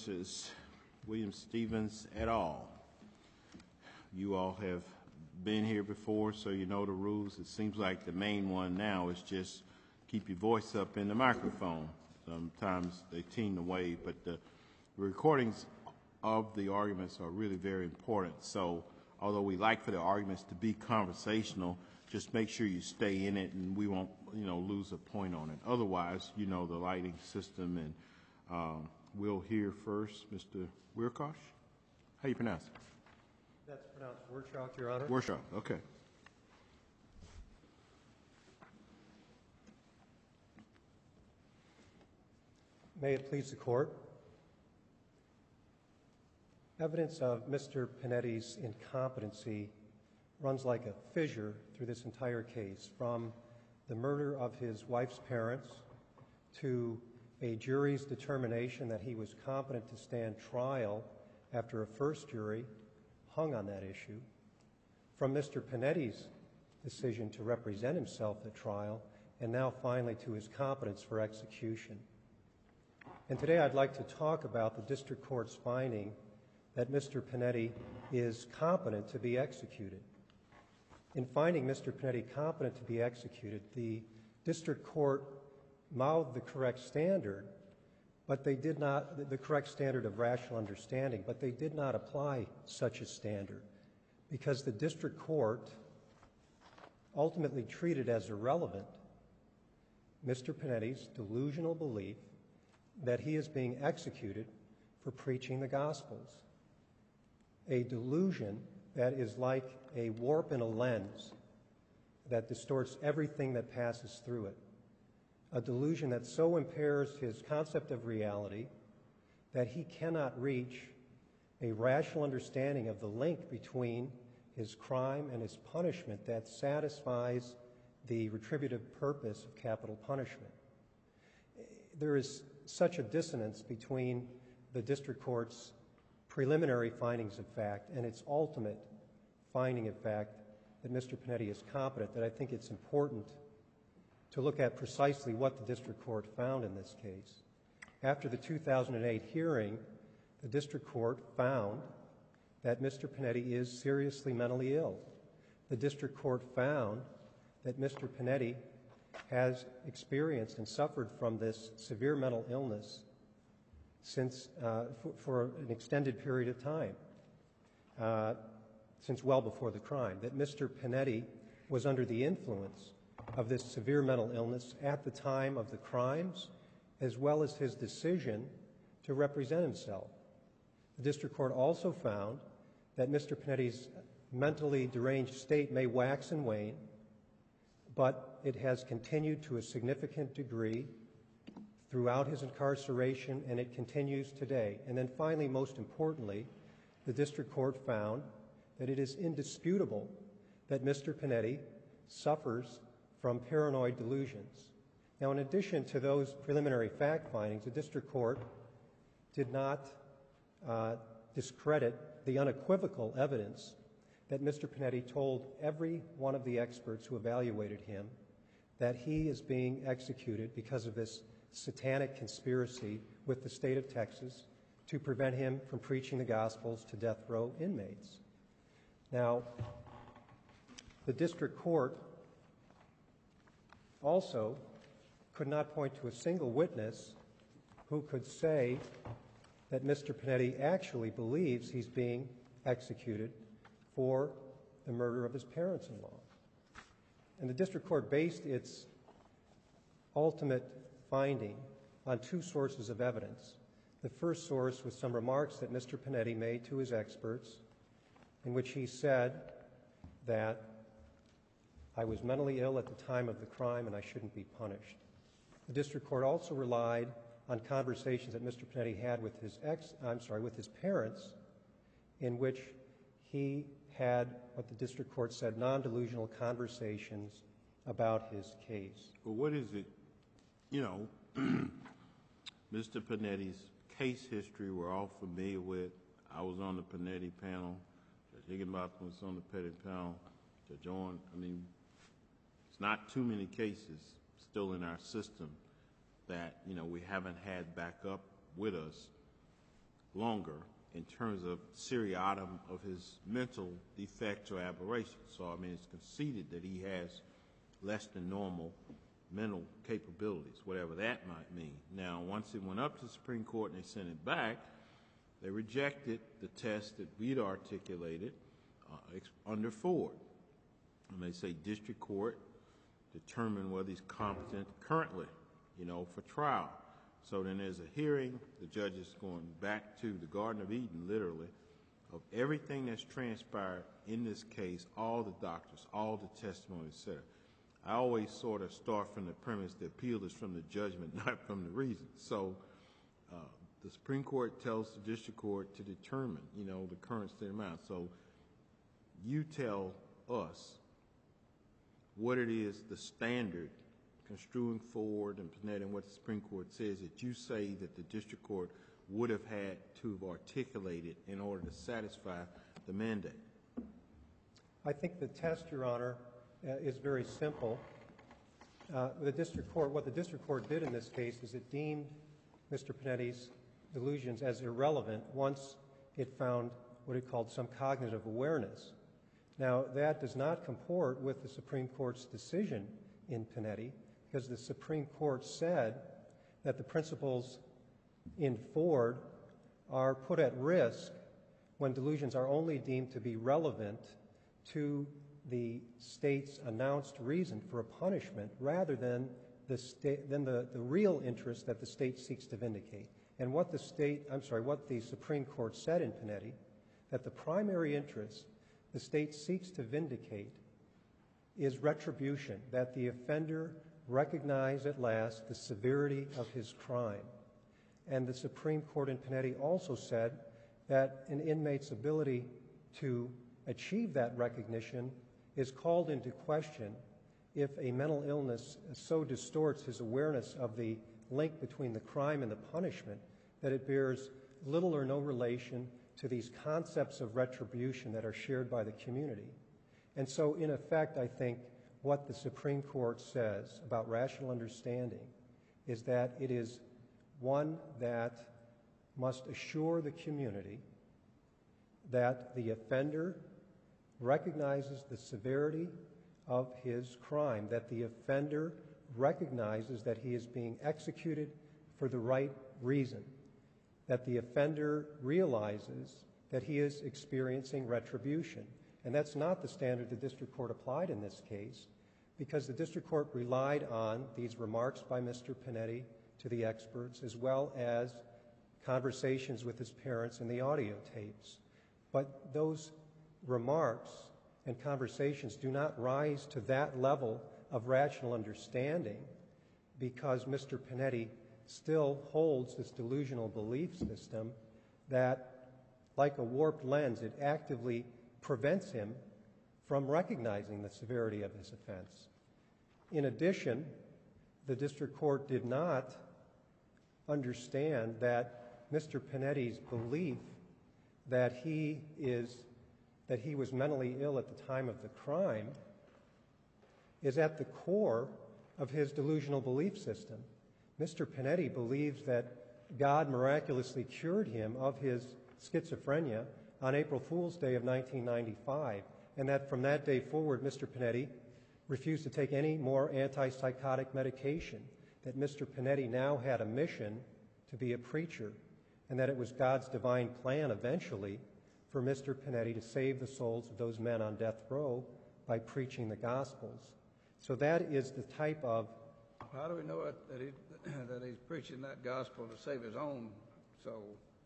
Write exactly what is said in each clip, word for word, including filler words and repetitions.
versus William Stevens et al. You all have been here before, so you know the rules. It seems like the main one now is just keep your voice up in the microphone. Sometimes they tune away, but the recordings of the arguments are really very important. So although we like for the arguments to be conversational, just make sure you stay in it and we won't, you know, lose a point on it. Otherwise, you know, the lighting system, and um, we'll hear first Mister Wiercioch. How do you pronounce it? That's pronounced Wiercioch, Your Honor. Wiercioch, okay. May it please the Court. Evidence of Mister Pinetti's incompetency runs like a fissure through this entire case, from the murder of his wife's parents to a jury's determination that he was competent to stand trial after a first jury hung on that issue, from Mister Pinetti's decision to represent himself at trial, and now finally to his competence for execution. And today I'd like to talk about the district court's finding that Mister Pinetti is competent to be executed. In finding Mister Pinetti competent to be executed, the district court mouthed the correct standard, but they did not, the correct standard of rational understanding, but they did not apply such a standard because the district court ultimately treated as irrelevant Mister Pinetti's delusional belief that he is being executed for preaching the Gospels. A delusion that is like a warp in a lens that distorts everything that passes through it. A delusion that so impairs his concept of reality that he cannot reach a rational understanding of the link between his crime and his punishment that satisfies the retributive purpose of capital punishment. There is such a dissonance between the district court's preliminary findings of fact and its ultimate finding of fact that Mister Pinetti is competent that I think it's important to look at precisely what the district court found in this case. After the two thousand eight hearing, the district court found that Mister Pinetti is seriously mentally ill. The district court found that Mister Pinetti has experienced and suffered from this severe mental illness since uh, for, for an extended period of time, uh, since well before the crime, that Mister Pinetti was under the influence of this severe mental illness at the time of the crimes, as well as his decision to represent himself. The district court also found that Mister Pinetti's mentally deranged state may wax and wane, but it has continued to a significant degree throughout his incarceration, and it continues today. And then finally, most importantly, the district court found that it is indisputable that Mister Pinetti suffers from paranoid delusions. Now, in addition to those preliminary fact findings, the district court did not uh, discredit the unequivocal evidence that Mister Pinetti told every one of the experts who evaluated him that he is being executed because of this satanic conspiracy with the state of Texas to prevent him from preaching the Gospels to death row inmates. Now, the district court also could not point to a single witness who could say that Mister Pinetti actually believes he's being executed for the murder of his parents-in-law. And the district court based its ultimate finding on two sources of evidence. The first source was some remarks that Mister Pinetti made to his experts in which he said that I was mentally ill at the time of the crime and I shouldn't be punished. The district court also relied on conversations that Mister Pinetti had with his ex, I'm sorry, with his parents, in which he had what the district court said non-delusional conversations about his case. Well, what is it, you know, Mister Pinetti's case history we're all familiar with. I was on the Pinetti panel. Judge Higginbotham was on the Pinetti panel. Judge Owen, I mean, it's not too many cases still in our system that, you know, we haven't had back up with us longer in terms of seriatim of his mental defects or aberrations. So, I mean, it's conceded that he has less than normal mental capabilities, whatever that might mean. Now, once it went up to the Supreme Court and they sent it back, they rejected the test that we'd articulated uh, under Ford. And they say district court determine whether he's competent currently, you know, for trial. So then there's a hearing. The judge is going back to the Garden of Eden, literally, of everything that's transpired in this case, all the doctors, all the testimony, et cetera. I always sort of start from the premise the appeal is from the judgment, not from the reason. So uh, the Supreme Court tells the district court to determine, you know, the current state amount. So you tell us what it is, the standard, construing Ford and Panetti, and what the Supreme Court says that you say that the district court would have had to have articulated in order to satisfy the mandate. I think the test, Your Honor, uh, is very simple. Uh, the district court, what the district court did in this case is it deemed Mister Panetti's delusions as irrelevant once it found what it called some cognitive awareness. Now, that does not comport with the Supreme Court's decision in Panetti, because the Supreme Court said that the principles in Ford are put at risk when delusions are only deemed to be relevant to the state's announced reason for a punishment rather than the state than the, the real interest that the state seeks to vindicate. And what the state, I'm sorry, what the Supreme Court said in Panetti, that the primary interest the state seeks to vindicate is retribution, that the offender recognize at last the severity of his crime. And the Supreme Court in Panetti also said that an inmate's ability to achieve that recognition is called into question if a mental illness so distorts his awareness of the link between the crime and the punishment that it bears little or no relation to these concepts of retribution that are shared by the community. And so, in effect, I think what the Supreme Court says about rational understanding is that it is one that must assure the community that the offender recognizes the severity of his crime, that the offender recognizes that he is being executed for the right reason, that the offender realizes that he is experiencing retribution. And that's not the standard the district court applied in this case, because the district court relied on these remarks by Mister Panetti to the experts, as well as conversations with his parents and the audio tapes. But those remarks and conversations do not rise to that level of rational understanding, because Mister Panetti still holds this delusional belief system that, like a warped lens, it actively prevents him from recognizing the severity of his offense. In addition, the district court did not understand that Mister Panetti's belief that he is that he was mentally ill at the time of the crime is at the core of his delusional belief system. Mister Panetti believes that God miraculously cured him of his schizophrenia on April Fool's Day of nineteen ninety-five, and that from that day forward, Mister Panetti refused to take any more antipsychotic medication, that Mister Panetti now had a mission to be a preacher, and that it was God's divine plan eventually for Mister Panetti to save the souls of those men on death row by preaching the Gospels. So that is the type of... How do we know it, that, he, that he's preaching that gospel to save his own soul?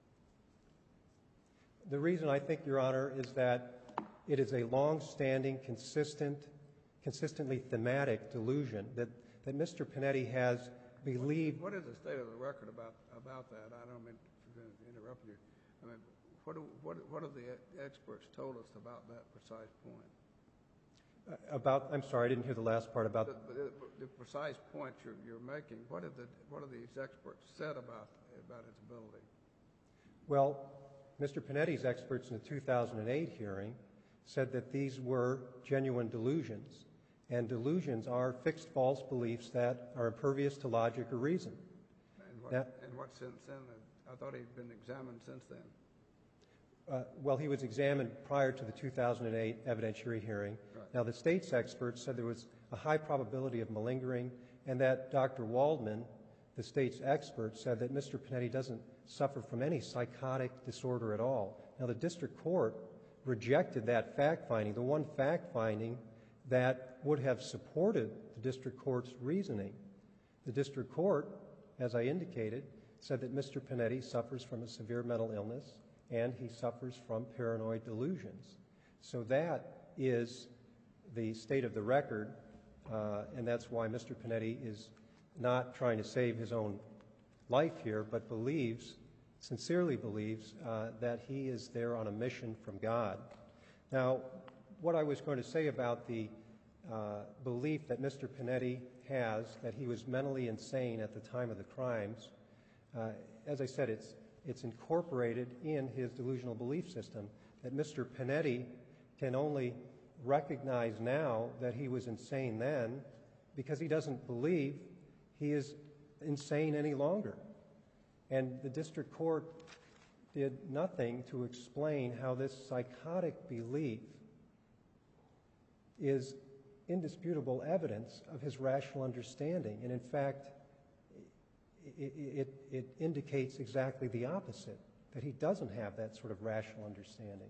The reason, I think, Your Honor, is that it is a long-standing, consistent, consistently thematic delusion that, that Mister Panetti has believed... What is the state of the record about, about that? I don't mean to interrupt you. I mean, what, do, what, what have the experts told us about that precise point? Uh, about, I'm sorry, I didn't hear the last part about... The, the, the precise point you're, you're making, what have, the, what have these experts said about, about its ability? Well, Mister Panetti's experts in the two thousand eight hearing said that these were genuine delusions, and delusions are fixed false beliefs that are impervious to logic or reason. And what, now, in what sense then are I thought he'd been examined since then. Uh, well, he was examined prior to the two thousand eight evidentiary hearing. Right. Now, the state's experts said there was a high probability of malingering, and that Doctor Waldman, the state's expert, said that Mister Panetti doesn't suffer from any psychotic disorder at all. Now, the district court rejected that fact-finding, the one fact-finding that would have supported the district court's reasoning. The district court, as I indicated, said that Mister Panetti suffers from a severe mental illness and he suffers from paranoid delusions. So that is the state of the record, uh, and that's why Mister Panetti is not trying to save his own life here, but believes, sincerely believes, uh, that he is there on a mission from God. Now, what I was going to say about the uh, belief that Mister Panetti has, that he was mentally insane at the time of the crimes, uh, as I said, it's, it's incorporated in his delusional belief system, that Mister Panetti can only recognize now that he was insane then because he doesn't believe he is insane any longer. And the district court did nothing to explain how this psychotic belief is indisputable evidence of his rational understanding. And in fact, it, it, it indicates exactly the opposite, that he doesn't have that sort of rational understanding.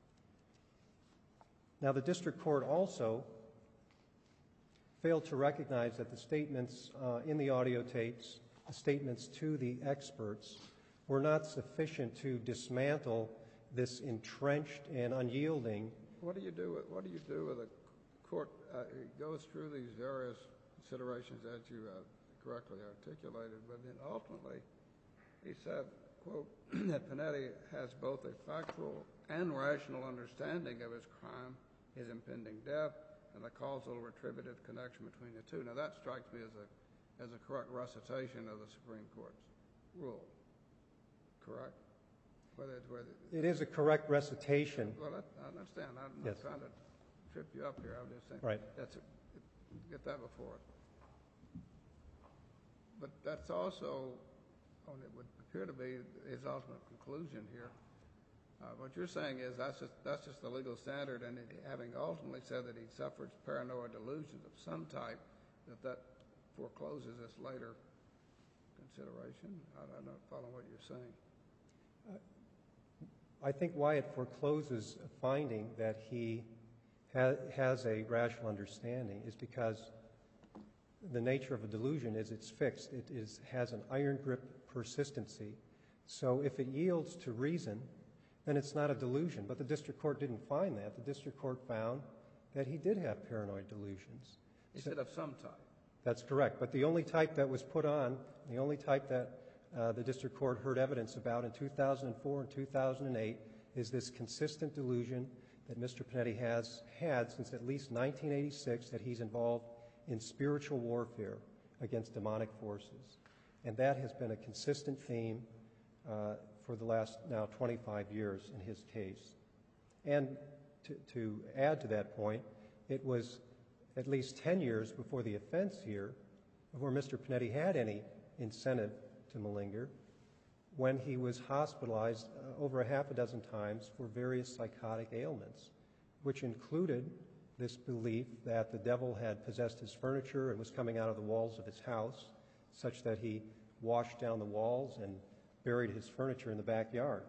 Now, the district court also failed to recognize that the statements uh, in the audio tapes, the statements to the experts, were not sufficient to dismantle this entrenched and unyielding. What do you do with, what do you do with a court? Uh, it goes through these various considerations as you uh, correctly articulated, but then ultimately he said, quote, that Panetti has both a factual and rational understanding of his crime, his impending death, and the causal retributive connection between the two. Now that strikes me as a as a correct recitation of the Supreme Court's rule. Correct? Whether it's whether It is a correct recitation. Well, I, I understand. I'm Yes. not trying to trip you up here. I'm just saying. Right. That's a, get that before it. But that's also, oh, it would appear to be his ultimate conclusion here. Uh, what you're saying is that's just that's just the legal standard, and it, having ultimately said that he suffers paranoid delusions of some type, that that forecloses this later consideration. I, I don't follow what you're saying. I think why it forecloses a finding that he ha has a rational understanding is because the nature of a delusion is it's fixed. It is, has an iron grip persistency. So if it yields to reason, then it's not a delusion. But the district court didn't find that. The district court found that he did have paranoid delusions. He said of some type. That's correct. But the only type that was put on, the only type that uh, the district court heard evidence about in two thousand four and two thousand eight is this consistent delusion that Mister Panetti has had since at least nineteen eighty-six, that he's involved in spiritual warfare against demonic forces. And that has been a consistent theme uh, for the last now twenty-five years in his case. And to, to add to that point, it was at least ten years before the offense here, before Mister Panetti had any incentive to malinger, when he was hospitalized uh, over a half a dozen times for various psychotic ailments, which included this belief that the devil had possessed his furniture and was coming out of the walls of his house, such that he washed down the walls and buried his furniture in the backyard.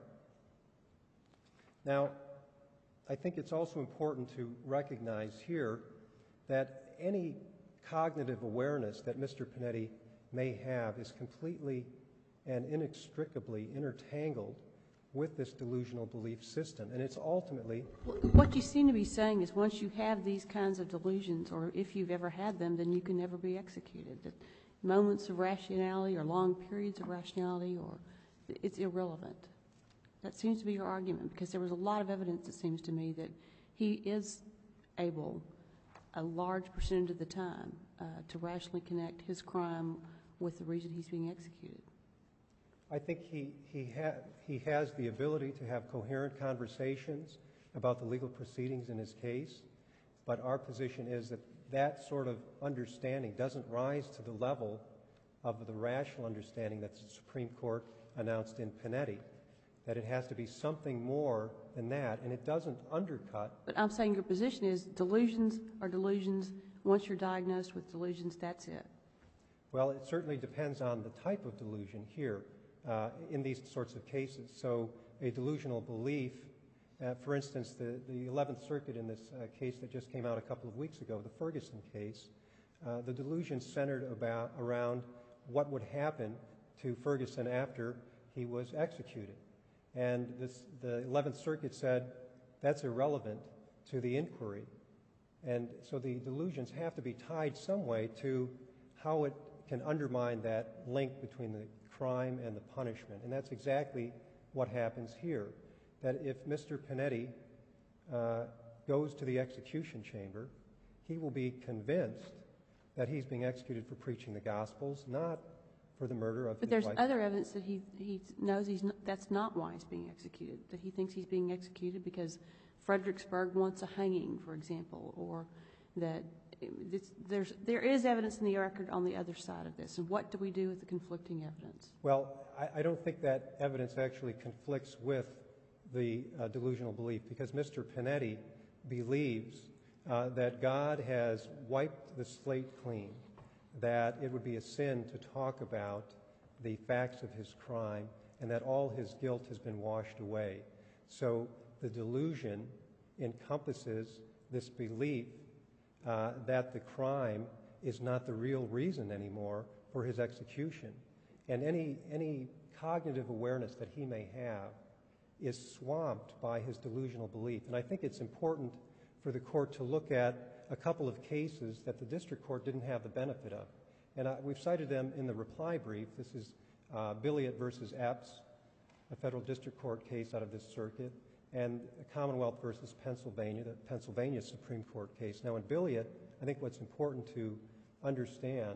Now, I think it's also important to recognize here that any cognitive awareness that Mister Panetti may have is completely and inextricably intertangled with this delusional belief system. And it's ultimately... What you seem to be saying is once you have these kinds of delusions, or if you've ever had them, then you can never be executed. That moments of rationality or long periods of rationality, or it's irrelevant. That seems to be your argument, because there was a lot of evidence, it seems to me, that he is able, a large percentage of the time, uh, to rationally connect his crime with the reason he's being executed. I think he, he, ha he has the ability to have coherent conversations about the legal proceedings in his case, but our position is that that sort of understanding doesn't rise to the level of the rational understanding that the Supreme Court announced in Panetti, that it has to be something more than that, and it doesn't undercut. But I'm saying your position is delusions are delusions. Once you're diagnosed with delusions, that's it. Well, it certainly depends on the type of delusion here uh, in these sorts of cases. So a delusional belief, uh, for instance, the, the eleventh Circuit in this uh, case that just came out a couple of weeks ago, the Ferguson case, uh, the delusion centered about, around what would happen to Ferguson after he was executed. And this, the eleventh Circuit said that's irrelevant to the inquiry. And so the delusions have to be tied some way to how it can undermine that link between the crime and the punishment. And that's exactly what happens here. That if Mister Panetti uh, goes to the execution chamber, he will be convinced that he's being executed for preaching the Gospels, not for the murder of But his there's wife. other evidence that he he knows he's not, that's not why he's being executed. That he thinks he's being executed because Fredericksburg wants a hanging, for example, or that it's, there's there is evidence in the record on the other side of this. And what do we do with the conflicting evidence? Well, I, I don't think that evidence actually conflicts with the uh, delusional belief, because Mister Panetti believes uh, that God has wiped the slate clean, that it would be a sin to talk about the facts of his crime, and that all his guilt has been washed away. So the delusion encompasses this belief uh, that the crime is not the real reason anymore for his execution. And any, any cognitive awareness that he may have is swamped by his delusional belief. And I think it's important for the court to look at a couple of cases that the district court didn't have the benefit of. And I, we've cited them in the reply brief. This is uh, Billiot versus Epps, a federal district court case out of this circuit, and Commonwealth versus Pennsylvania, the Pennsylvania Supreme Court case. Now in Billiot, I think what's important to understand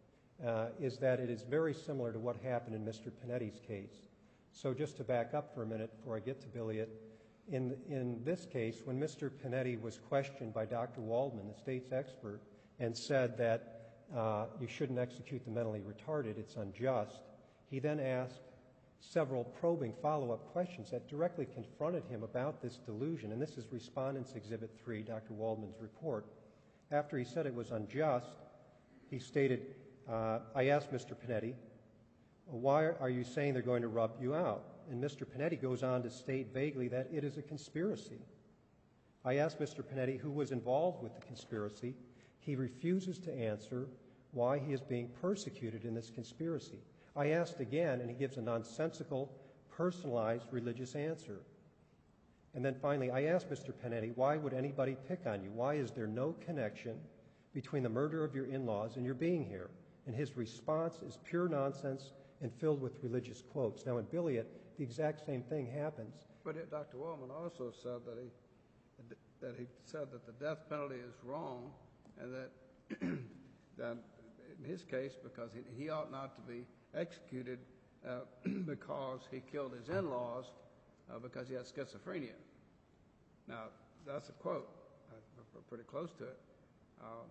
uh, is that it is very similar to what happened in Mister Panetti's case. So just to back up for a minute before I get to Billiot, in, in this case, when Mister Panetti was questioned by Doctor Waldman, the state's expert, and said that uh, you shouldn't execute the mentally retarded, it's unjust, he then asked several probing follow-up questions that directly confronted him about this delusion. And this is Respondent's Exhibit three, Doctor Waldman's report. After he said it was unjust, he stated, uh, I asked Mister Panetti, why are you saying they're going to rub you out? And Mister Panetti goes on to state vaguely that it is a conspiracy. I asked Mister Panetti who was involved with the conspiracy. He refuses to answer why he is being persecuted in this conspiracy. I asked again, and he gives a nonsensical, personalized religious answer. And then finally, I asked Mister Panetti, why would anybody pick on you? Why is there no connection between the murder of your in-laws and your being here? And his response is pure nonsense and filled with religious quotes. Now in Billiot, the exact same thing happens. But it, Doctor Waldman also said that he that he said that the death penalty is wrong, and that that in his case, because he, he ought not to be executed uh, because he killed his in-laws uh, because he had schizophrenia. Now that's a quote. Uh, pretty close to it. Uh,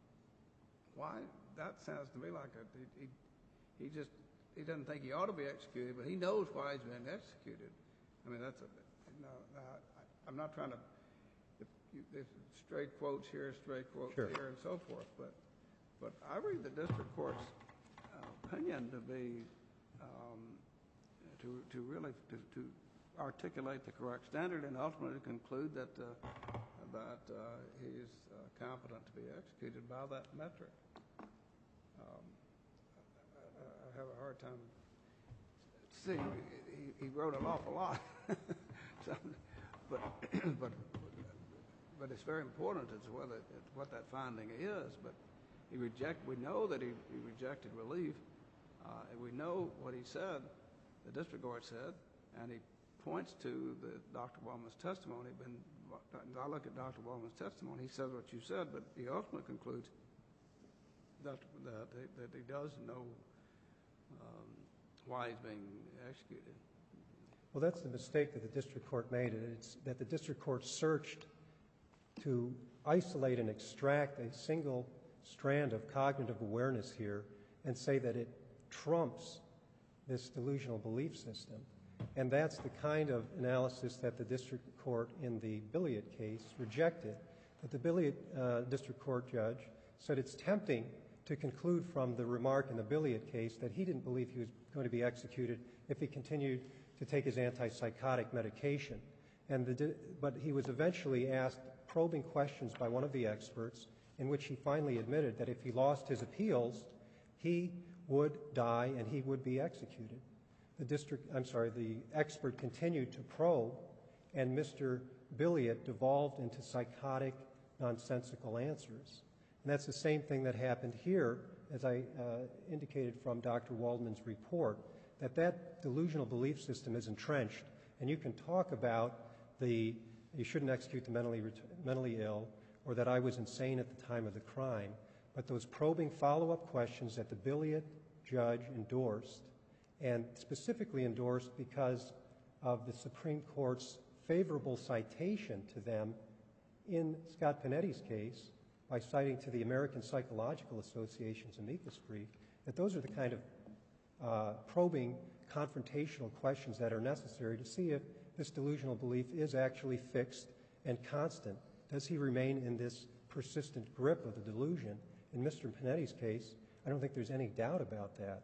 why? That sounds to me like a, he, he just he doesn't think he ought to be executed, but he knows why he's been executed. I mean, that's a no. no I, I'm not trying to. If you, there's straight quotes here, straight quotes Sure. here, and so forth. But but I read the district court's uh, opinion to be um, to to really to, to articulate the correct standard and ultimately conclude that uh, that uh, he is uh, competent to be executed by that metric. Um, I, I have a hard time seeing. He, he wrote an awful lot, so, but but but it's very important as to whether what that finding is. But he reject. We know that he, he rejected relief, uh, and we know what he said. The district court said, and he points to the Doctor Waldman's testimony. But I look at Doctor Waldman's testimony. He says what you said, but he ultimately concludes that that, that he does know um, why he's being executed. Well, that's the mistake that the district court made. It's that the district court searched to isolate and extract a single strand of cognitive awareness here and say that it trumps this delusional belief system. And that's the kind of analysis that the district court in the Billiot case rejected. That the Billiot uh, district court judge said it's tempting to conclude from the remark in the Billiot case that he didn't believe he was going to be executed if he continued to take his antipsychotic medication. And the, but he was eventually asked probing questions by one of the experts in which he finally admitted that if he lost his appeals, he would die and he would be executed. The district, I'm sorry, the expert continued to probe, and Mister Billiot devolved into psychotic, nonsensical answers. And that's the same thing that happened here, as I uh, indicated from Doctor Waldman's report, that that delusional belief system is entrenched, and you can talk about the, you shouldn't execute the mentally, mentally ill, or that I was insane at the time of the crime, but those probing follow-up questions that the Billiot judge endorsed, and specifically endorsed because of the Supreme Court's favorable citation to them in Scott Pinetti's case by citing to the American Psychological Association's amicus brief, that those are the kind of uh, probing, confrontational questions that are necessary to see if this delusional belief is actually fixed and constant. Does he remain in this persistent grip of the delusion? In Mister Pinetti's case, I don't think there's any doubt about that.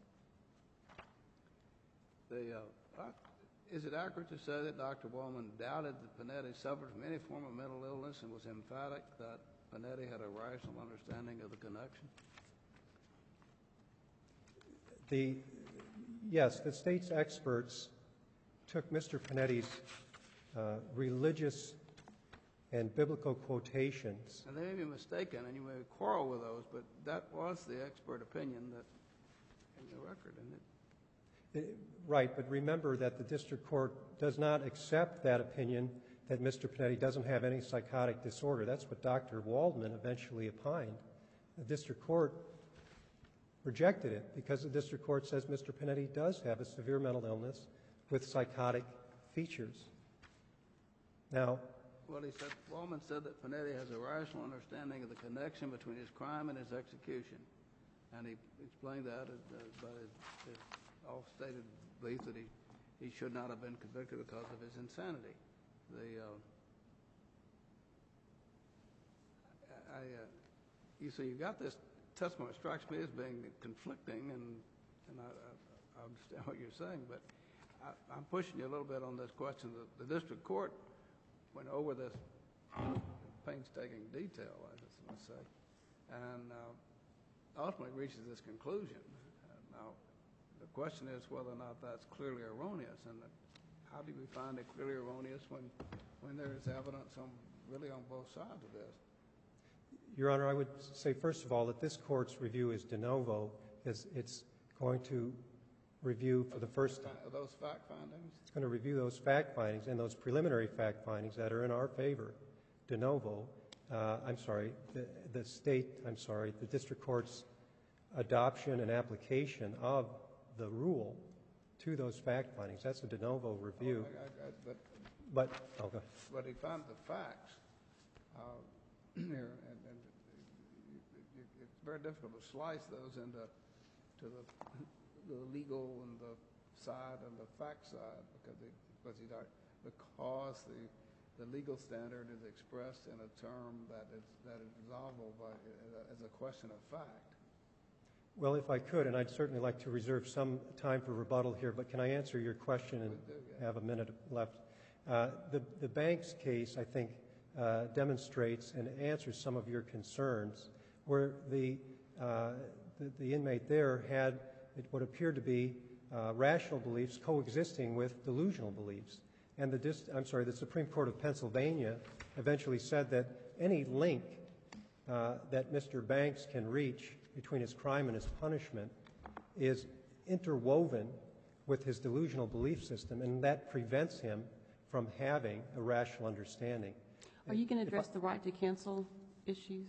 The, uh, is it accurate to say that Doctor Waldman doubted that Pinetti suffered from any form of mental illness and was emphatic that Pinetti had a rational understanding of the connection? The, yes, the state's experts took Mister Pinetti's uh, religious and biblical quotations. And they may be mistaken, and you may quarrel with those, but that was the expert opinion that in the record, isn't it? It, right, but remember that the district court does not accept that opinion that Mister Pinetti doesn't have any psychotic disorder. That's what Doctor Waldman eventually opined. The district court rejected it because the district court says Mister Pinetti does have a severe mental illness with psychotic features. Now, well, he said, Waldman said that Pinetti has a rational understanding of the connection between his crime and his execution. And he explained that uh, by his, his all-stated belief that he, he should not have been convicted because of his insanity. The, uh, I, uh, you see, you've got this testimony that strikes me as being conflicting, and, and I, I, I understand what you're saying, but I, I'm pushing you a little bit on this question. The, the district court went over this painstaking detail, I just want to say, and uh, ultimately reaches this conclusion. Uh, now, the question is whether or not that's clearly erroneous, and how do we find it clearly erroneous when, when there is evidence on really on both sides of this? Your Honor, I would say, first of all, that this court's review is de novo, because it's going to review for the first time. Are those fact findings? It's going to review those fact findings and those preliminary fact findings that are in our favor, de novo. Uh, I'm sorry, the, the state, I'm sorry, the district court's adoption and application of the rule to those fact findings. That's a de novo review. Oh, I, I, I, but, but, oh, go. but he found the facts uh, here, and, and it's very difficult to slice those into to the, the legal and the side and the fact side, because he, because, he, because the the legal standard is expressed in a term that is that is resolvable by as a question of fact. Well, if I could, and I'd certainly like to reserve some time for rebuttal here, but can I answer your question and do, yeah. have a minute left? Uh, the, the Banks case, I think, uh, demonstrates and answers some of your concerns, where the, uh, the, the inmate there had what appeared to be uh, rational beliefs coexisting with delusional beliefs. And the, dist- I'm sorry, the Supreme Court of Pennsylvania eventually said that any link uh, that Mister Banks can reach between his crime and his punishment is interwoven with his delusional belief system, and that prevents him from having a rational understanding. Are you going to address the right to counsel issues?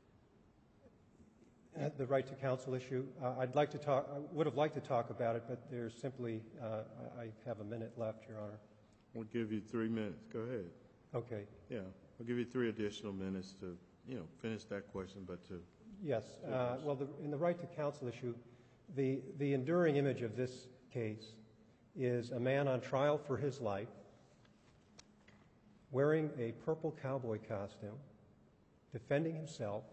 Uh, the right to counsel issue, uh, I'd like to talk, I would have liked to talk about it, but there's simply, uh, I, I have a minute left, Your Honor. We'll give you three minutes. Go ahead. Okay. Yeah, I'll give you three additional minutes to, you know, finish that question, but to Yes. Uh, well, the, in the right to counsel issue, the, the enduring image of this case is a man on trial for his life, wearing a purple cowboy costume, defending himself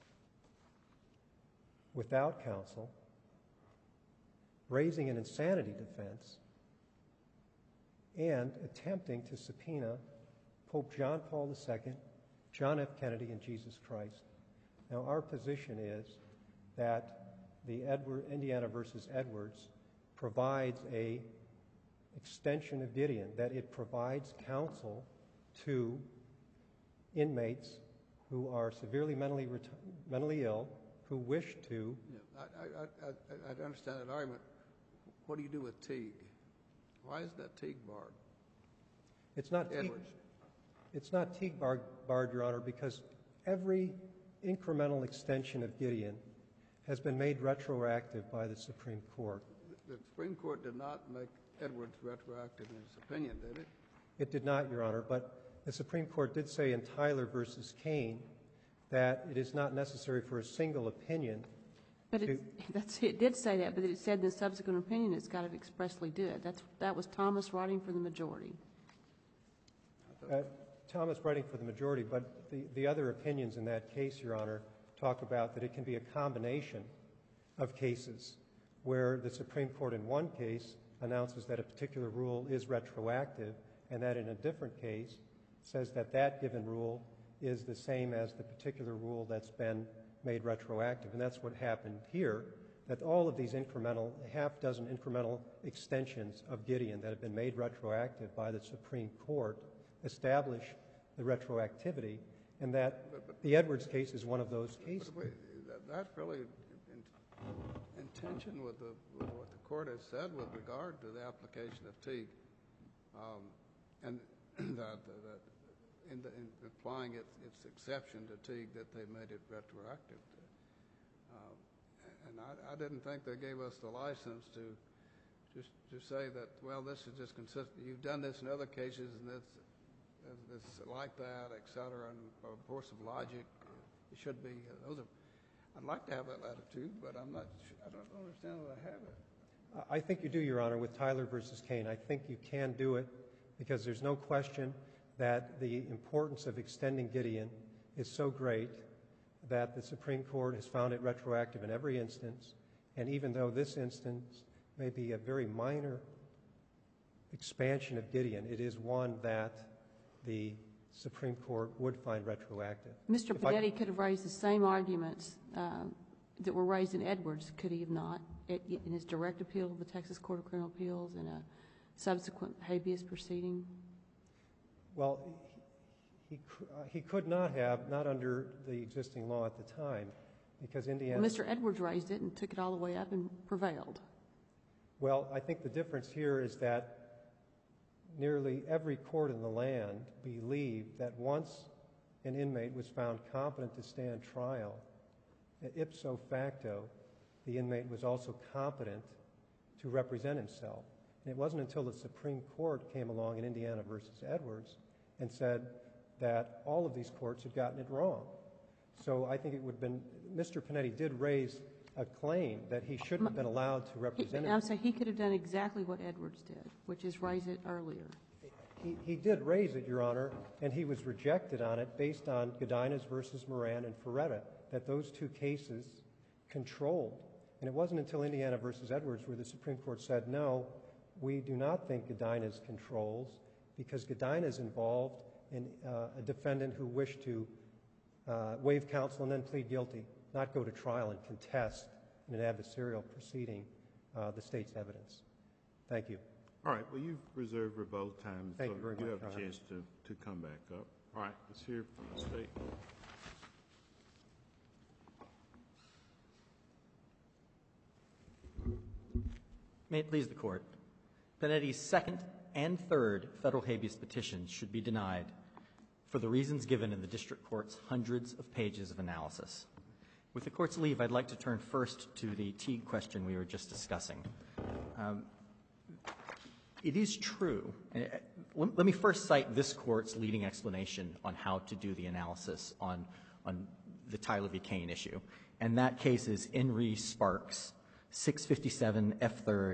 without counsel, raising an insanity defense, and attempting to subpoena Pope John Paul the Second, John F. Kennedy, and Jesus Christ. Now, our position is that the Edward, Indiana versus Edwards provides a extension of Gideon, that it provides counsel to inmates who are severely mentally ret- mentally ill, who wish to. Yeah, I, I, I, I understand that argument. What do you do with Teague? Why is that Teague barred? It's not Teague, Edwards. it's not Teague barred, barred, Your Honor, because every incremental extension of Gideon has been made retroactive by the Supreme Court. The Supreme Court did not make Edwards retroactive in its opinion, did it? It did not, Your Honor, but the Supreme Court did say in Tyler versus Kane that it is not necessary for a single opinion. But to, it, that's, it did say that, but it said in the subsequent opinion it's got to expressly do it. That's, that was Thomas writing for the majority. uh, Thomas writing for the majority, but the, the other opinions in that case, Your Honor, talk about that it can be a combination of cases where the Supreme Court in one case announces that a particular rule is retroactive and that in a different case says that that given rule is the same as the particular rule that's been made retroactive. And that's what happened here, that all of these incremental, half dozen incremental extensions of Gideon that have been made retroactive by the Supreme Court establish the retroactivity, and that But- but- the Edwards case is one of those cases. But wait, that, that's really in, in tension with, the, with what the court has said with regard to the application of Teague, um, and that, that in, the, in applying its, its exception to Teague, that they made it retroactive. Um, and I, I didn't think they gave us the license to just to say that, well, this is just consistent. You've done this in other cases, and it's, it's like that, et cetera, and of course of logic. It should be. Uh, those are. I'd like to have that latitude, but I'm not. I don't understand that I have it. I think you do, Your Honor, with Tyler versus Kane. I think you can do it because there's no question that the importance of extending Gideon is so great that the Supreme Court has found it retroactive in every instance. And even though this instance may be a very minor expansion of Gideon, it is one that the Supreme Court would find retroactive. Mister If I- Panetti could have raised the same arguments um, that were raised in Edwards, could he have not, it, in his direct appeal to the Texas Court of Criminal Appeals and a subsequent habeas proceeding? Well, he, he, cou- uh, he could not have, not under the existing law at the time, because Indiana... Well, Mister Edwards raised it and took it all the way up and prevailed. Well, I think the difference here is that nearly every court in the land believed that once an inmate was found competent to stand trial, ipso facto, the inmate was also competent to represent himself. And it wasn't until the Supreme Court came along in Indiana versus Edwards and said that all of these courts had gotten it wrong. So I think it would have been, Mister Panetti did raise a claim that he shouldn't have been allowed to He, represent I'm himself. saying he could have done exactly what Edwards did, which is raise it earlier. He, he did raise it, Your Honor, and he was rejected on it based on Godinez versus Moran and Ferretta, that those two cases controlled. And it wasn't until Indiana versus Edwards where the Supreme Court said, no, we do not think Godinez controls because Godinez involved in uh, a defendant who wished to uh, waive counsel and then plead guilty, not go to trial and contest in an adversarial proceeding uh, the state's evidence. Thank you. All right, well, you've reserved rebuttal time, Thank so you very you much, have Your a Honor. chance to, to come back up. All right, let's hear from the state. May it please the Court. Panetti's second and third federal habeas petitions should be denied for the reasons given in the district court's hundreds of pages of analysis. With the Court's leave, I'd like to turn first to the Teague question we were just discussing. Um, it is true. uh, Let let me first cite this Court's leading explanation on how to do the analysis on, on the Tyler v. Kane issue. And that case is Henry Sparks, six fifty-seven F third,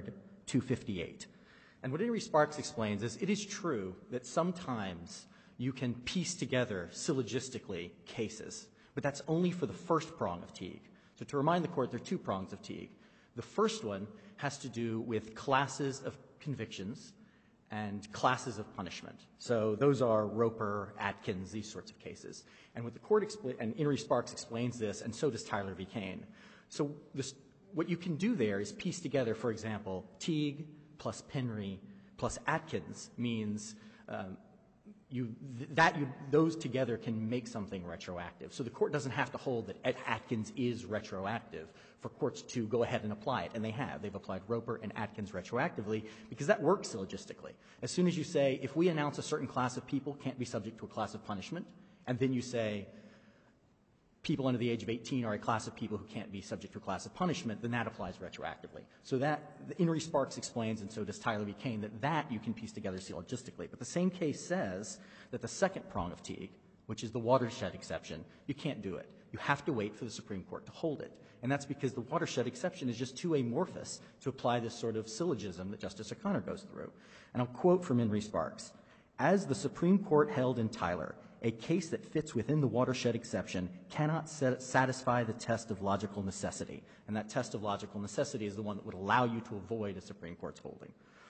two fifty-eight. And what Henry Sparks explains is it is true that sometimes you can piece together syllogistically cases, but that's only for the first prong of Teague. So to remind the Court, there are two prongs of Teague. The first one has to do with classes of convictions and classes of punishment. So those are Roper, Atkins, these sorts of cases. And what the Court expl- and Henry Sparks explains this, and so does Tyler v. Kane. So this, what you can do there is piece together, for example, Teague plus Penry plus Atkins means um, you th- that you those together can make something retroactive. So the Court doesn't have to hold that Atkins is retroactive for courts to go ahead and apply it, and they have. They've applied Roper and Atkins retroactively because that works syllogistically. As soon as you say, if we announce a certain class of people can't be subject to a class of punishment, and then you say people under the age of eighteen are a class of people who can't be subject to a class of punishment, then that applies retroactively. So that, Henry Sparks explains, and so does Tyler v. Kane, that that you can piece together syllogistically. But the same case says that the second prong of Teague, which is the watershed exception, you can't do it. You have to wait for the Supreme Court to hold it. And that's because the watershed exception is just too amorphous to apply this sort of syllogism that Justice O'Connor goes through. And I'll quote from Henry Sparks. As the Supreme Court held in Tyler, a case that fits within the watershed exception cannot set, satisfy the test of logical necessity. And that test of logical necessity is the one that would allow you to avoid a Supreme Court's holding.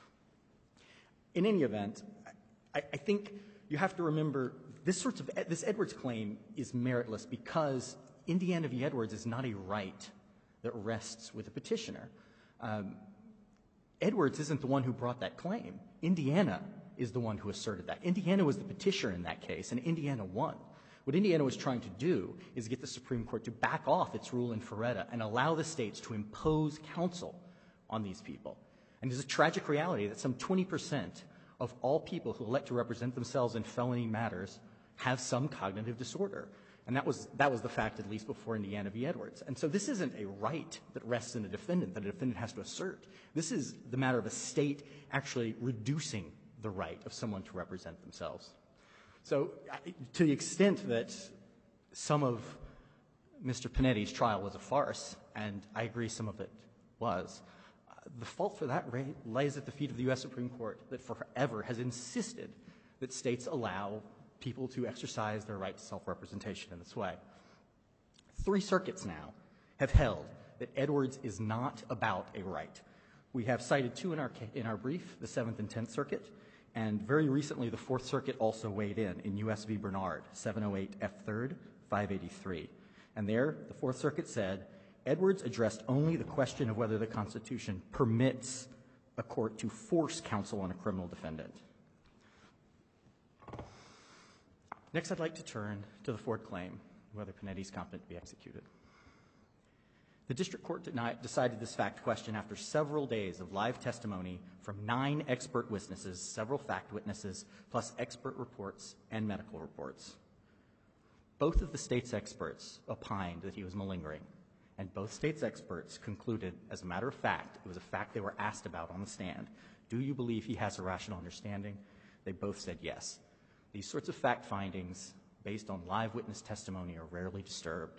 In any event, I, I think you have to remember this sorts of this Edwards claim is meritless because Indiana v. Edwards is not a right that rests with the petitioner. Um, Edwards isn't the one who brought that claim. Indiana is the one who asserted that. Indiana was the petitioner in that case, and Indiana won. What Indiana was trying to do is get the Supreme Court to back off its rule in Ferretta and allow the states to impose counsel on these people. And there's a tragic reality that some twenty percent of all people who elect to represent themselves in felony matters have some cognitive disorder. And that was, that was the fact at least before Indiana v. Edwards. And so this isn't a right that rests in a defendant that a defendant has to assert. This is the matter of a state actually reducing the right of someone to represent themselves. So to the extent that some of Mister Panetti's trial was a farce, and I agree some of it was, uh, the fault for that lays at the feet of the U S Supreme Court that forever has insisted that states allow people to exercise their right to self-representation in this way. Three circuits now have held that Edwards is not about a right. We have cited two in our, in our brief, the Seventh and Tenth Circuit, and very recently the Fourth Circuit also weighed in, in U S v. Bernard, seven oh eight F third, five eighty-three. And there, the Fourth Circuit said, Edwards addressed only the question of whether the Constitution permits a court to force counsel on a criminal defendant. Next, I'd like to turn to the Ford claim, whether Panetti is competent to be executed. The district court denied, decided this fact question after several days of live testimony from nine expert witnesses, several fact witnesses, plus expert reports and medical reports. Both of the state's experts opined that he was malingering, and both state's experts concluded, as a matter of fact, it was a fact they were asked about on the stand, do you believe he has a rational understanding? They both said yes. These sorts of fact findings based on live witness testimony are rarely disturbed.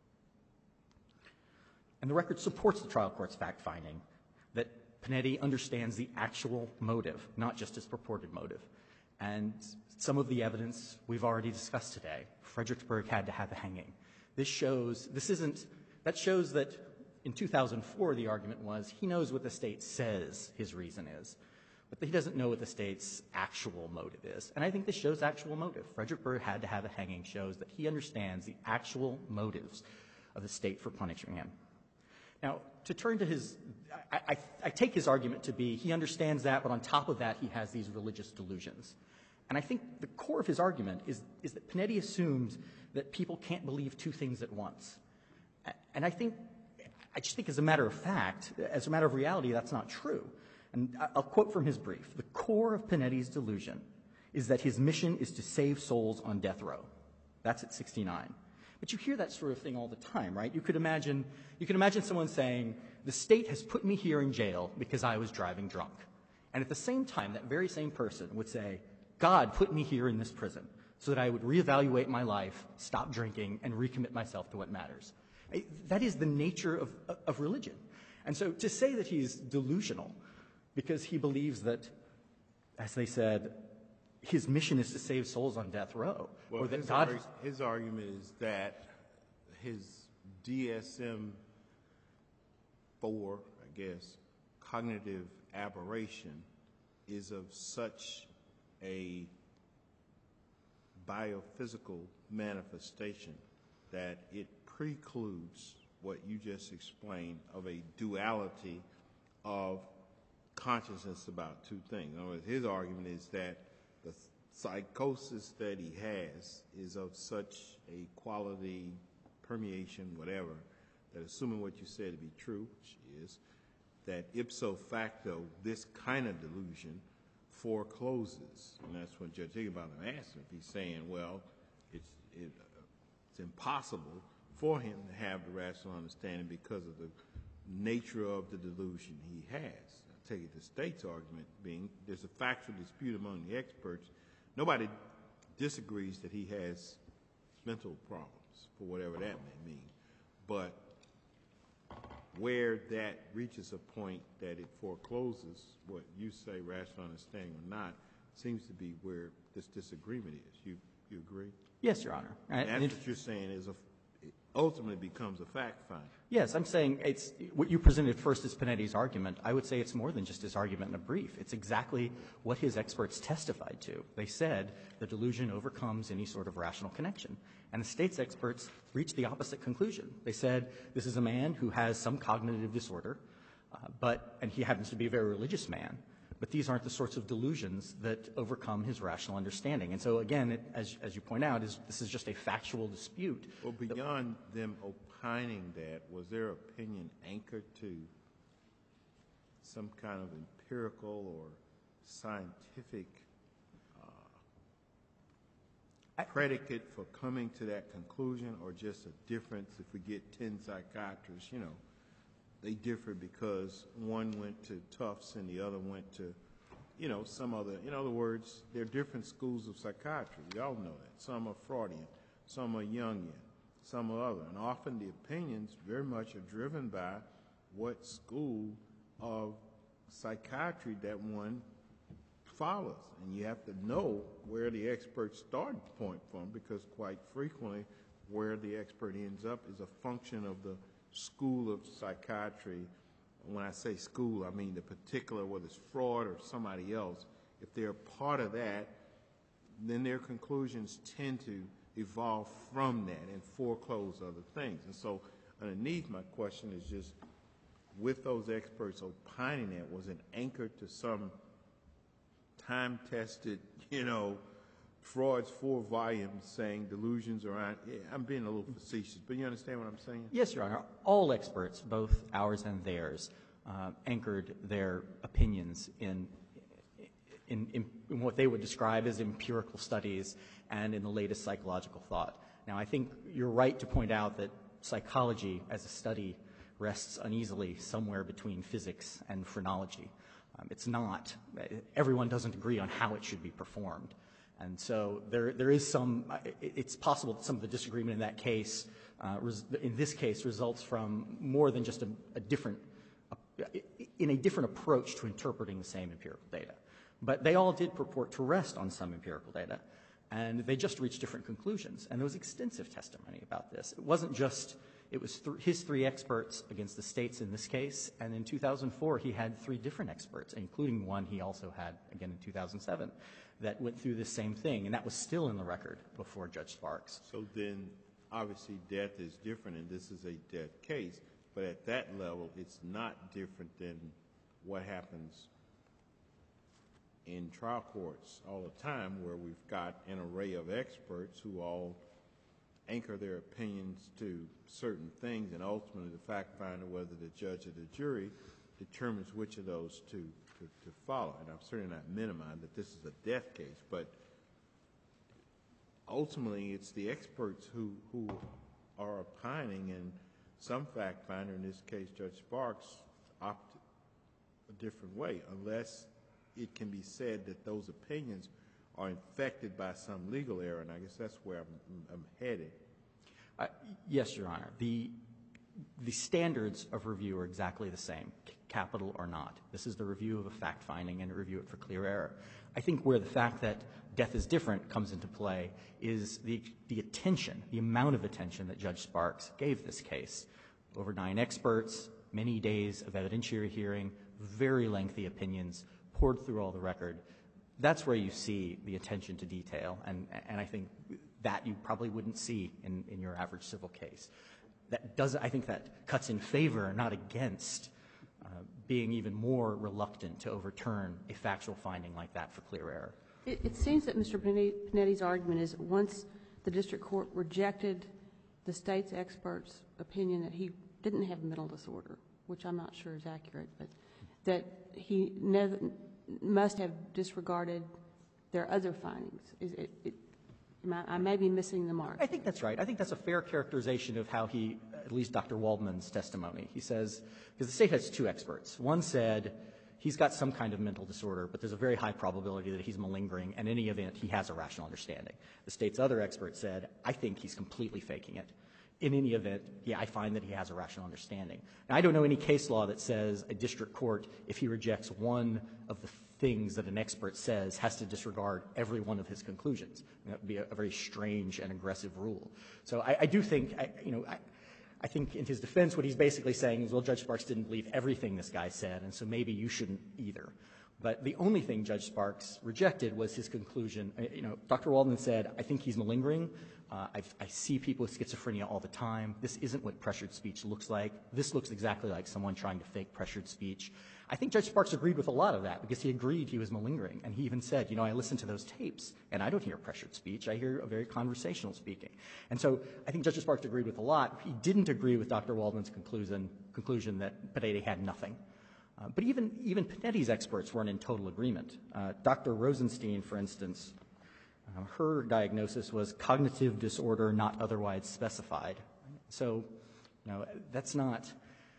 And the record supports the trial court's fact finding that Panetti understands the actual motive, not just his purported motive. And some of the evidence we've already discussed today. Fredericksburg had to have a hanging. This shows, this isn't, that shows that in two thousand four the argument was he knows what the state says his reason is, but he doesn't know what the state's actual motive is. And I think this shows actual motive. Fredericksburg had to have a hanging shows that he understands the actual motives of the state for punishing him. Now, to turn to his, I, I, I take his argument to be he understands that, but on top of that, he has these religious delusions. And I think the core of his argument is, is that Panetti assumes that people can't believe two things at once. And I think, I just think as a matter of fact, as a matter of reality, that's not true. And I'll quote from his brief. The core of Panetti's delusion is that his mission is to save souls on death row. That's at sixty-nine. But you hear that sort of thing all the time, right? You could imagine, you could imagine someone saying, the state has put me here in jail because I was driving drunk. And at the same time, that very same person would say, God put me here in this prison so that I would reevaluate my life, stop drinking, and recommit myself to what matters. That is the nature of, of religion. And so to say that he's delusional because he believes that, as they said, his mission is to save souls on death row. Well, or that his, God, arg- his argument is that his D S M four, I guess, cognitive aberration is of such a biophysical manifestation that it precludes what you just explained of a duality of consciousness about two things. In other words, his argument is that the psychosis that he has is of such a quality, permeation, whatever, that assuming what you said to be true, which is, that ipso facto, this kind of delusion forecloses. And that's when Judge Higginbotham asked him if he's saying, well, it's, it, uh, it's impossible for him to have the rational understanding because of the nature of the delusion he has. I take it the state's argument being there's a factual dispute among the experts. Nobody disagrees that he has mental problems, for whatever that may mean. But where that reaches a point that it forecloses what you say, rational understanding or not, seems to be where this disagreement is. You you agree? yes, Your Honor. And And that's if- what you're saying is a, it ultimately becomes a fact finder. Yes, I'm saying it's what you presented first as Panetti's argument. I would say it's more than just his argument in a brief. It's exactly what his experts testified to. They said the delusion overcomes any sort of rational connection. And the state's experts reached the opposite conclusion. They said this is a man who has some cognitive disorder, uh, but and he happens to be a very religious man. But these aren't the sorts of delusions that overcome his rational understanding. And so, again, it, as, as you point out, is, this is just a factual dispute. Well, beyond them opining that, was their opinion anchored to some kind of empirical or scientific uh, predicate for coming to that conclusion, or just a difference? If we get ten psychiatrists, you know, they differ because one went to Tufts and the other went to, you know, some other, in other words, there are different schools of psychiatry. We all know that. Some are Freudian, some are Jungian, some are other. And often the opinions very much are driven by what school of psychiatry that one follows. And you have to know where the expert started point from, because quite frequently where the expert ends up is a function of the school of psychiatry. When I say school, I mean the particular, whether it's Freud or somebody else. If they're part of that, then their conclusions tend to evolve from that and foreclose other things. And so underneath my question is just, with those experts opining that, was it anchored to some time-tested, you know, Freud's four volumes saying delusions are on? Yeah, I'm being a little facetious, but you understand what I'm saying? Yes, Your Honor. All experts, both ours and theirs, uh, anchored their opinions in, in, in, in what they would describe as empirical studies and in the latest psychological thought. Now, I think you're right to point out that psychology as a study rests uneasily somewhere between physics and phrenology. Um, it's not. Everyone doesn't agree on how it should be performed. And so there, there is some, it's possible that some of the disagreement in that case, uh, res, in this case, results from more than just a, a different, uh, in a different approach to interpreting the same empirical data. But they all did purport to rest on some empirical data, and they just reached different conclusions. And there was extensive testimony about this. It wasn't just, it was th- his three experts against the states in this case, and in two thousand four he had three different experts, including one he also had again in two thousand seven. That went through the same thing, and that was still in the record before Judge Sparks. So then, obviously, death is different, and this is a death case, but at that level, it's not different than what happens in trial courts all the time, where we've got an array of experts who all anchor their opinions to certain things, and ultimately the fact finder, whether the judge or the jury, determines which of those two To, to follow. And I'm certainly not minimizing that this is a death case, but ultimately it's the experts who, who are opining, and some fact finder, in this case Judge Sparks, opted a different way, unless it can be said that those opinions are infected by some legal error, and I guess that's where I'm, I'm headed. Uh, yes, Your Honor. The the standards of review are exactly the same, c- capital or not. This is the review of a fact finding and review it for clear error. I think where the fact that death is different comes into play is the, the attention, the amount of attention that Judge Sparks gave this case. Over nine experts, many days of evidentiary hearing, very lengthy opinions, poured through all the record. That's where you see the attention to detail, and, and I think that you probably wouldn't see in, in your average civil case. That does, I think that cuts in favor, not against, uh, being even more reluctant to overturn a factual finding like that for clear error. It, it seems that Mister Panetti- Panetti's argument is once the district court rejected the state's expert's opinion that he didn't have a mental disorder, which I'm not sure is accurate, but that he never, must have disregarded their other findings. Is it, it, am I, I may be missing the mark. I think that's right. I think that's a fair characterization of how he, at least Doctor Waldman's testimony. He says, because the state has two experts. One said he's got some kind of mental disorder, but there's a very high probability that he's malingering, and in any event, he has a rational understanding. The state's other expert said, I think he's completely faking it. In any event, yeah, I find that he has a rational understanding. Now, I don't know any case law that says a district court, if he rejects one of the things that an expert says, has to disregard every one of his conclusions. And that would be a, a very strange and aggressive rule. So I, I do think, I, you know, I, I think in his defense, what he's basically saying is, well, Judge Sparks didn't believe everything this guy said, and so maybe you shouldn't either. But the only thing Judge Sparks rejected was his conclusion. You know, Doctor Waldman said, I think he's malingering. Uh, I, I see people with schizophrenia all the time. This isn't what pressured speech looks like. This looks exactly like someone trying to fake pressured speech. I think Judge Sparks agreed with a lot of that because he agreed he was malingering. And he even said, you know, I listened to those tapes, and I don't hear pressured speech. I hear a very conversational speaking. And so I think Judge Sparks agreed with a lot. He didn't agree with Doctor Waldman's conclusion, conclusion that Panetti had nothing. Uh, but even, even Panetti's experts weren't in total agreement. Uh, Doctor Rosenstein, for instance, uh, her diagnosis was cognitive disorder not otherwise specified. So, you know, that's not,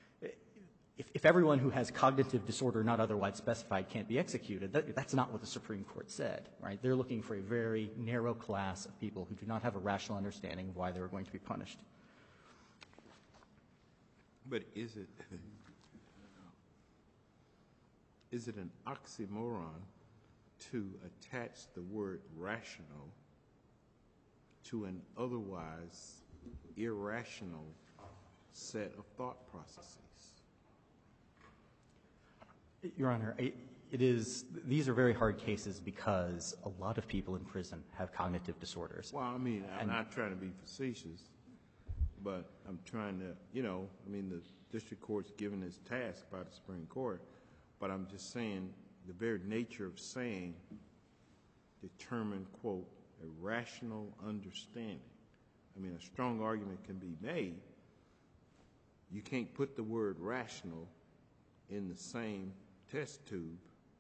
if, if everyone who has cognitive disorder not otherwise specified can't be executed, that, that's not what the Supreme Court said, right? They're looking for a very narrow class of people who do not have a rational understanding of why they were going to be punished. But is it... Is it an oxymoron to attach the word rational to an otherwise irrational set of thought processes? Your Honor, it, it is, these are very hard cases because a lot of people in prison have cognitive disorders. Well, I mean, I'm And- not trying to be facetious, but I'm trying to, you know, I mean, the district court's given this task by the Supreme Court. But I'm just saying the very nature of saying determine, quote, a rational understanding. I mean, a strong argument can be made. You can't put the word rational in the same test tube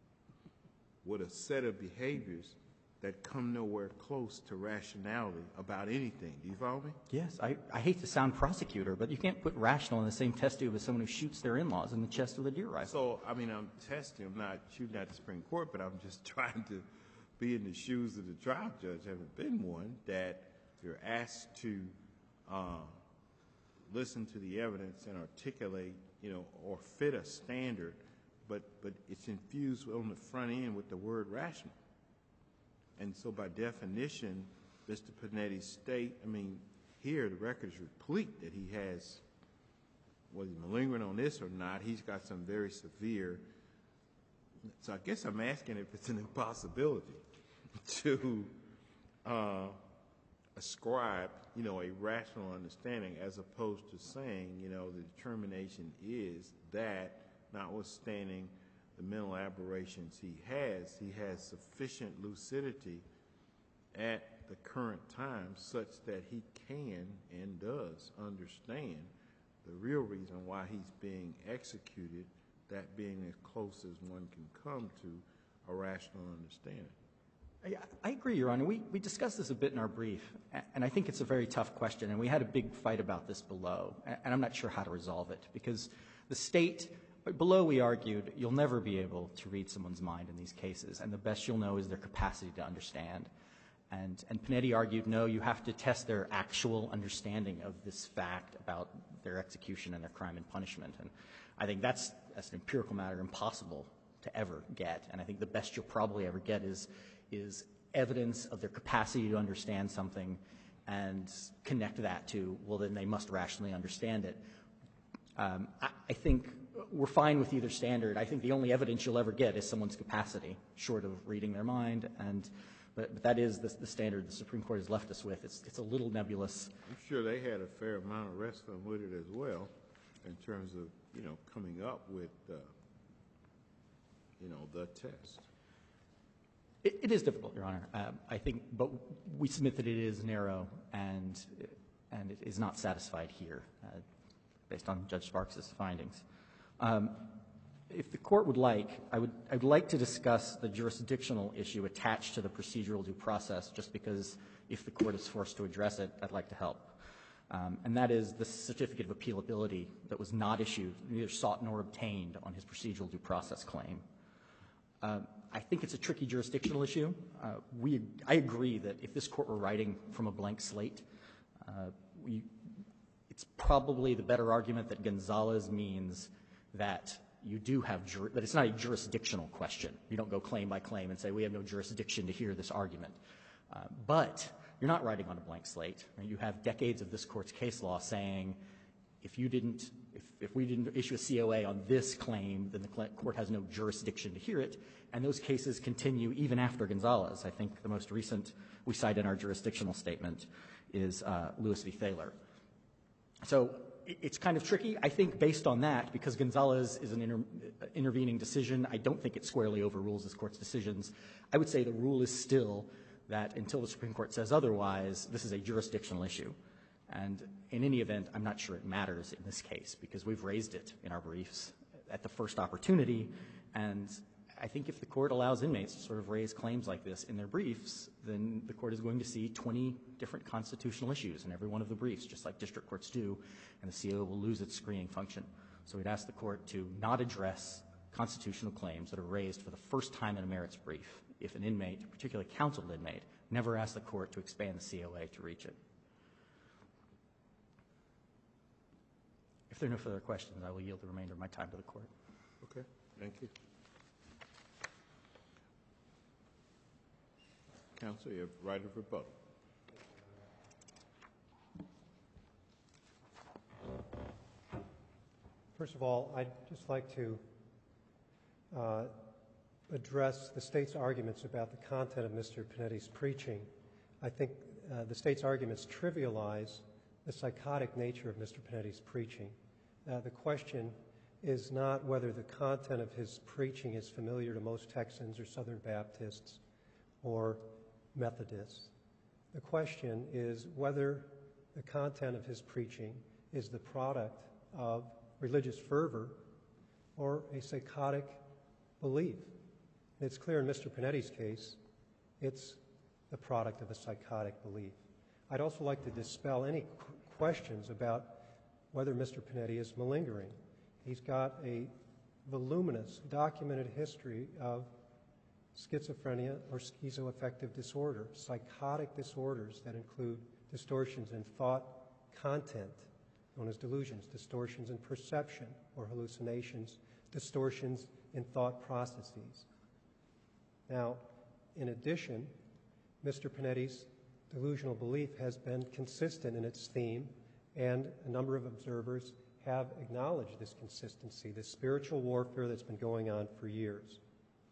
with a set of behaviors that come nowhere close to rationality about anything. Do you follow me? Yes, I, I hate to sound prosecutor, but you can't put rational in the same test tube as someone who shoots their in-laws in the chest with a deer rifle. So, I mean, I'm testing. I'm not shooting at the Supreme Court, but I'm just trying to be in the shoes of the trial judge. I haven't been one that you're asked to uh, listen to the evidence and articulate, you know, or fit a standard, but, but it's infused on the front end with the word rational. And so by definition, Mister Panetti's state, I mean, here the record is replete that he has, whether he's malingering on this or not, he's got some very severe, so I guess I'm asking if it's an impossibility to uh, ascribe, you know, a rational understanding as opposed to saying, you know, the determination is that notwithstanding the mental aberrations he has, he has sufficient lucidity at the current time such that he can and does understand the real reason why he's being executed, that being as close as one can come to a rational understanding. I, I agree, Your Honor. We, we discussed this a bit in our brief, and I think it's a very tough question, and we had a big fight about this below, and I'm not sure how to resolve it, because the state... Below, we argued, you'll never be able to read someone's mind in these cases, and the best you'll know is their capacity to understand. And, and Panetti argued, no, you have to test their actual understanding of this fact about their execution and their crime and punishment. And I think that's, as an empirical matter, impossible to ever get. And I think the best you'll probably ever get is, is evidence of their capacity to understand something and connect that to, well, then they must rationally understand it. Um, I, I think we're fine with either standard. I think the only evidence you'll ever get is someone's capacity, short of reading their mind. And but, but that is the, the standard the Supreme Court has left us with. It's, it's a little nebulous. I'm sure they had a fair amount of wrestling with it as well, in terms of, you know, coming up with, uh, you know, the test. It, it is difficult, Your Honor. Um, I think, but we submit that it is narrow and and it is not satisfied here, uh, based on Judge Sparks' findings. Um, if the Court would like, I would I would like to discuss the jurisdictional issue attached to the procedural due process, just because if the Court is forced to address it, I'd like to help. Um, and that is the certificate of appealability that was not issued, neither sought nor obtained on his procedural due process claim. Uh, I think it's a tricky jurisdictional issue. Uh, we, I agree that if this Court were writing from a blank slate, uh, we, it's probably the better argument that Gonzalez means that you do have, jur- that it's not a jurisdictional question. You don't go claim by claim and say, we have no jurisdiction to hear this argument. Uh, but you're not writing on a blank slate. Right? You have decades of this Court's case law saying, if you didn't, if, if we didn't issue a C O A on this claim, then the Court has no jurisdiction to hear it. And those cases continue even after Gonzalez. I think the most recent we cite in our jurisdictional statement is uh, Lewis v. Thaler. So it's kind of tricky. I think based on that, because Gonzalez is an inter- intervening decision, I don't think it squarely overrules this Court's decisions. I would say the rule is still that until the Supreme Court says otherwise, this is a jurisdictional issue. And in any event, I'm not sure it matters in this case, because we've raised it in our briefs at the first opportunity. And I think if the Court allows inmates to sort of raise claims like this in their briefs, then the Court is going to see twenty different constitutional issues in every one of the briefs, just like district courts do, and the C O A will lose its screening function. So we'd ask the Court to not address constitutional claims that are raised for the first time in a merits brief if an inmate, a particularly counseled inmate, never asked the Court to expand the C O A to reach it. If there are no further questions, I will yield the remainder of my time to the Court. Okay, thank you. Counsel, you have right of rebuttal. First of all, I'd just like to uh, address the State's arguments about the content of Mister Panetti's preaching. I think uh, the State's arguments trivialize the psychotic nature of Mister Panetti's preaching. Uh, the question is not whether the content of his preaching is familiar to most Texans or Southern Baptists or Methodists. The question is whether the content of his preaching is the product of religious fervor or a psychotic belief. And it's clear in Mister Panetti's case, it's the product of a psychotic belief. I'd also like to dispel any qu- questions about whether Mister Panetti is malingering. He's got a voluminous, documented history of schizophrenia or schizoaffective disorder, psychotic disorders that include distortions in thought content, known as delusions, distortions in perception or hallucinations, distortions in thought processes. Now, in addition, Mister Panetti's delusional belief has been consistent in its theme, and a number of observers have acknowledged this consistency, this spiritual warfare that's been going on for years.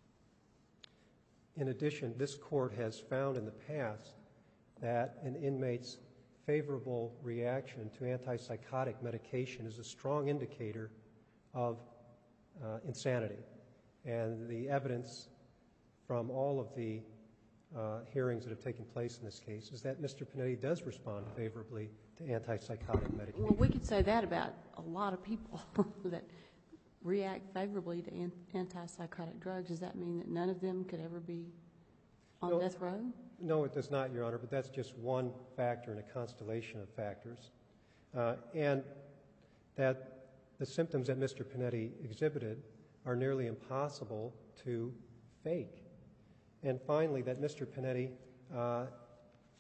In addition, this Court has found in the past that an inmate's favorable reaction to antipsychotic medication is a strong indicator of uh, insanity. And the evidence from all of the uh, hearings that have taken place in this case is that Mister Panetti does respond favorably to antipsychotic medication. Well, we could say that about a lot of people that react favorably to an- antipsychotic drugs. Does that mean that none of them could ever be on No. death row? No, it does not, Your Honor, but that's just one factor in a constellation of factors. Uh, and that the symptoms that Mister Panetti exhibited are nearly impossible to fake. And finally, that Mister Panetti uh,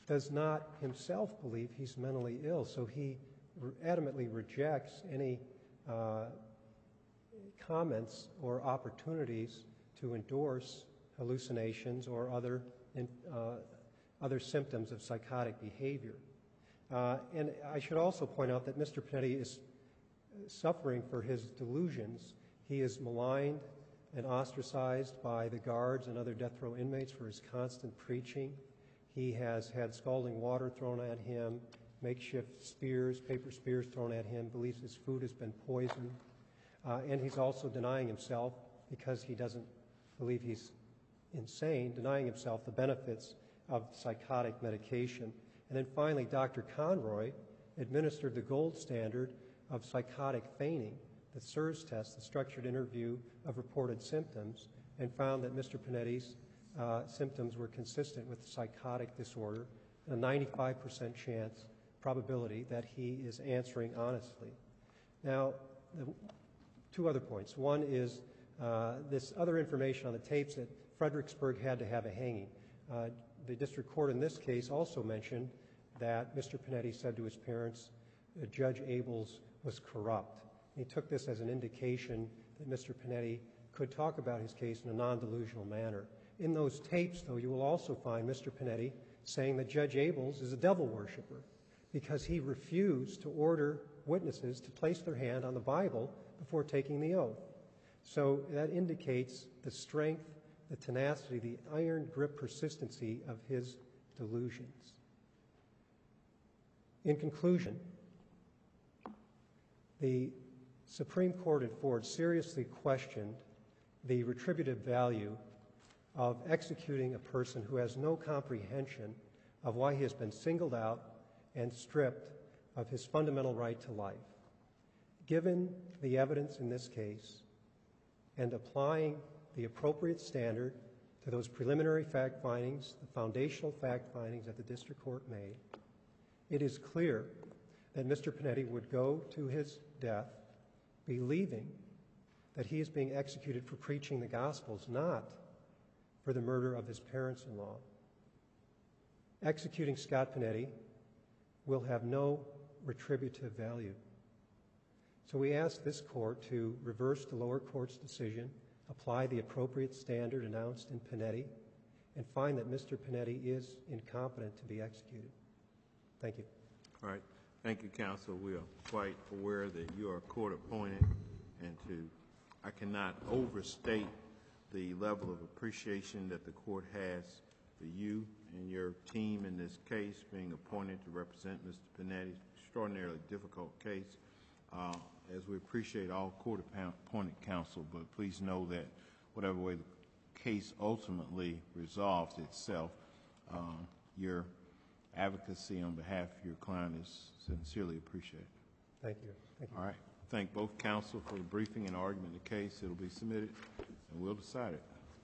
does not himself believe he's mentally ill, so he re- adamantly rejects any uh, comments or opportunities to endorse hallucinations or other in, uh, other symptoms of psychotic behavior. Uh, and I should also point out that Mister Panetti is suffering for his delusions. He is maligned and ostracized by the guards and other death row inmates for his constant preaching. He has had scalding water thrown at him, makeshift spears, paper spears thrown at him, believes his food has been poisoned. Uh, and he's also denying himself, because he doesn't believe he's insane, denying himself the benefits of psychotic medication. And then finally, Doctor Conroy administered the gold standard of psychotic feigning, the S I R S test, the structured interview of reported symptoms, and found that Mister Panetti's uh, symptoms were consistent with psychotic disorder, a ninety-five percent chance probability that he is answering honestly. Now, the, two other points. One is uh, this other information on the tapes that Fredericksburg had to have a hanging. Uh, the district court in this case also mentioned that Mister Panetti said to his parents that Judge Abels was corrupt. He took this as an indication that Mister Panetti could talk about his case in a non-delusional manner. In those tapes, though, you will also find Mister Panetti saying that Judge Abels is a devil worshiper because he refused to order witnesses to place their hand on the Bible before taking the oath. So that indicates the strength, the tenacity, the iron grip persistency of his delusions. In conclusion, the Supreme Court in Ford seriously questioned the retributive value of executing a person who has no comprehension of why he has been singled out and stripped of his fundamental right to life. Given the evidence in this case and applying the appropriate standard to those preliminary fact findings, the foundational fact findings that the district court made, it is clear that Mister Panetti would go to his death believing that he is being executed for preaching the Gospels, not for the murder of his parents-in-law. Executing Scott Panetti will have no retributive value. So we ask this court to reverse the lower court's decision, apply the appropriate standard announced in Panetti, and find that Mister Panetti is incompetent to be executed. Thank you. All right. Thank you, counsel. We are quite aware that you are court appointed, and to I cannot overstate the level of appreciation that the court has for you and your team in this case, being appointed to represent Mister Panetti's extraordinarily difficult case. Uh, as we appreciate all court-appointed counsel, but please know that whatever way the case ultimately resolves itself, uh, your advocacy on behalf of your client is sincerely appreciated. Thank you. Thank you. All right. Thank both counsel for the briefing and argument in the case. It will be submitted, and we'll decide it.